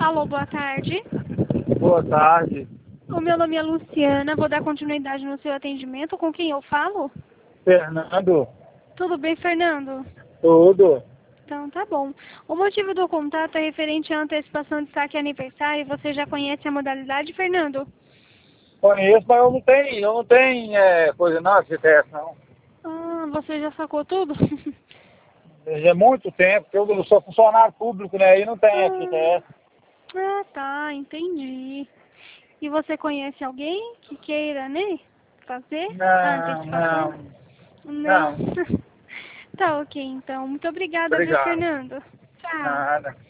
Alô, boa tarde. Boa tarde, O meu nome é Luciana, vou dar continuidade no seu atendimento. Com quem eu falo? Fernando. Tudo bem, Fernando? Tudo. Então tá bom. O motivo do contato é referente à antecipação de saque aniversário. Você já conhece a modalidade, Fernando? Conheço, mas eu não tenho coisa não, FGTS não. Ah, você já sacou tudo? Já é muito tempo que eu sou funcionário público, né? E não tem Ah, FGTS. tá, entendi. E você conhece alguém que queira, né, fazer a Não, antecipação? não, Não. não. Tá ok, então. Muito obrigada, viu, Obrigado. Fernando? Tchau. Nada.